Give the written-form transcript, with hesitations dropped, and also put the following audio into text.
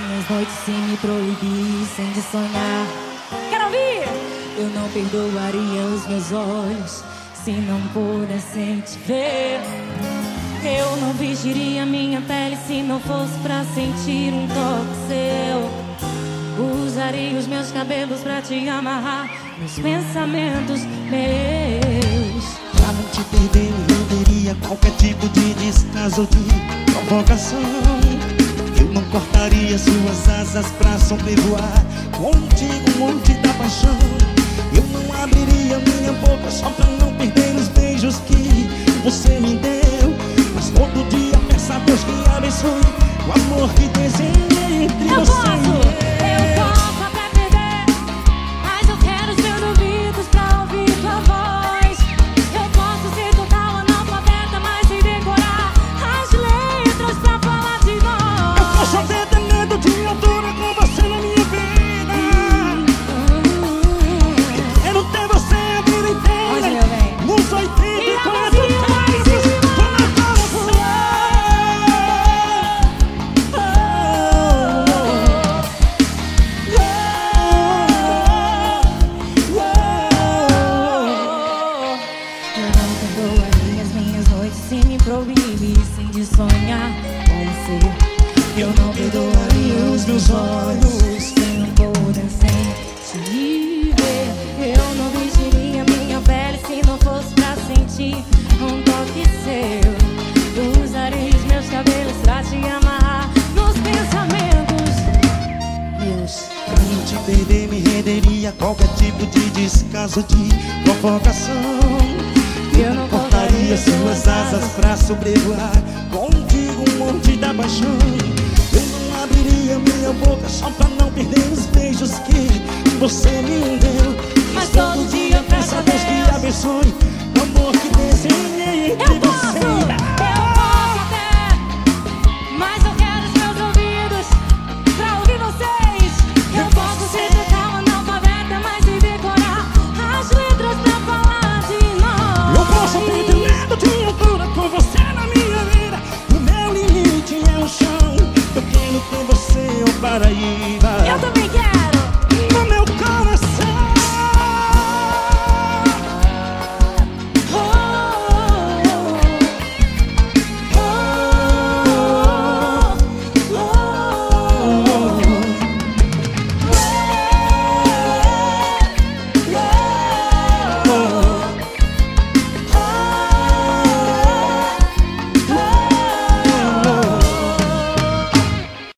minhas noites se me proibissem de sonhar. Quero ouvir! Eu não perdoaria os meus olhos se não pudessem te ver. Eu não vestiria minha pele se não fosse pra sentir um toque seu. Usaria os meus cabelos pra te amarrar nos pensamentos meus. Pra não te perder, eu renderia qualquer tipo de descaso, de provocação. Eu não cortaria suas asas pra sobrevoar contigo, o monte da paixão. Eu não abriria minha boca só pra não perder os beijos que você me deu. Mas todo dia peço a Deus que abençoe o amor que desenhei entre você e eu. Eu posso até perder, mas eu quero os meus ouvidos pra ouvir tua voz. Eu posso ser total analfabeta, mas sei decorar as letras pra falar de nós. Eu posso até ter medo de altura com você na minha vida. Eu quero ter você a vida inteira, nos 84 países. Se me proibissem de sonhar com você, eu não perdoaria os meus olhos se não pudessem te ver. Eu não vestiria minha pele se não fosse pra sentir um toque seu. Eu usaria os meus cabelos pra te amarrar nos pensamentos meus. Pra não te perder, me renderia qualquer tipo de descaso, de provocação. Eu não cortaria suas asas pra sobrevoar contigo, um monte da paixão. Eu não abriria minha boca só pra não perder os beijos que você me deu. Mas todo dia eu peço a Deus que abençoe o amor que desenhei entre você e eu. Eu posso até, mas eu quero os meus ouvidos pra ouvir vocês. Eu posso ser total analfabeta, mas sei decorar as letras pra falar de nós. Eu posso ter medo de altura com você na minha vida. O meu limite é o chão. Eu quero ter você, o paraíso.